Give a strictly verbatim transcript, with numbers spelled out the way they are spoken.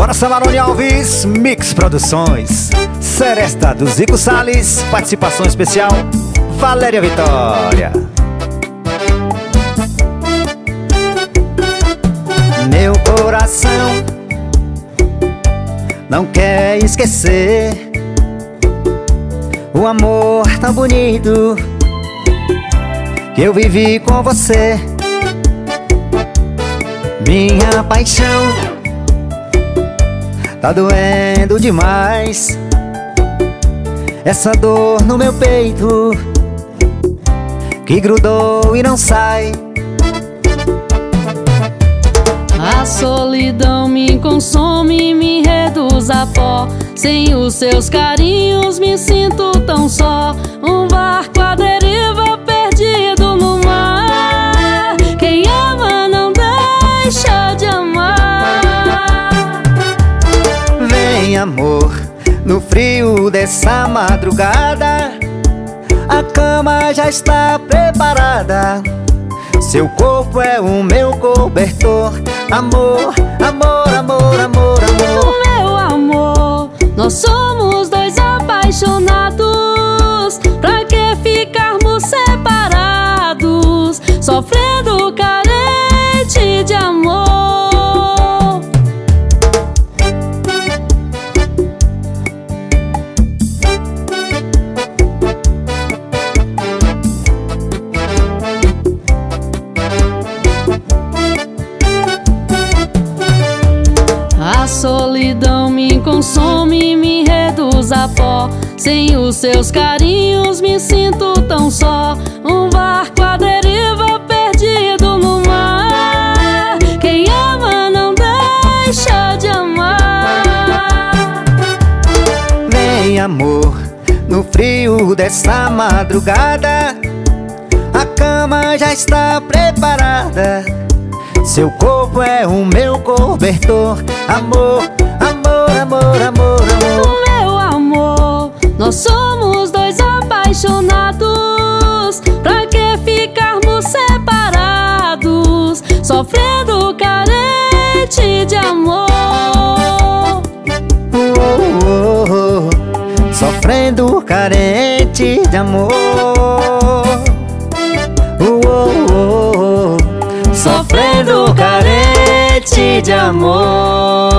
Bora Samarone Alves, Mix Produções, Seresta do Zico Salles, participação especial Valéria Vitória. Meu coração não quer esquecer o amor tão bonito que eu vivi com você. Minha paixão tá doendo demais, essa dor no meu peito que grudou e não sai. A solidão me consome, me reduz a pó. Sem os seus carinhos me sinto tão só. Um barco à deriva perdido no mar. Quem ama não deixa de amar. Vem amor, no frio dessa madrugada, a cama já está preparada. Seu corpo é o meu cobertor. Amor, amor, amor, amor, amor. Meu amor, nós somos dois apaixonados. Pra que ficarmos separados, sofrendo carente de amor? A solidão me consome, me reduz a pó. Sem os seus carinhos me sinto tão só. Um barco à deriva perdido no mar. Quem ama não deixa de amar. Vem amor, no frio dessa madrugada, a cama já está preparada. Seu corpo é o meu cobertor. Amor, amor, amor, amor, amor. Meu amor, nós somos dois apaixonados. Pra que ficarmos separados, sofrendo carente de amor? Oh, oh, oh, sofrendo carente de amor. Oh, oh, oh, sofrendo carente de amor.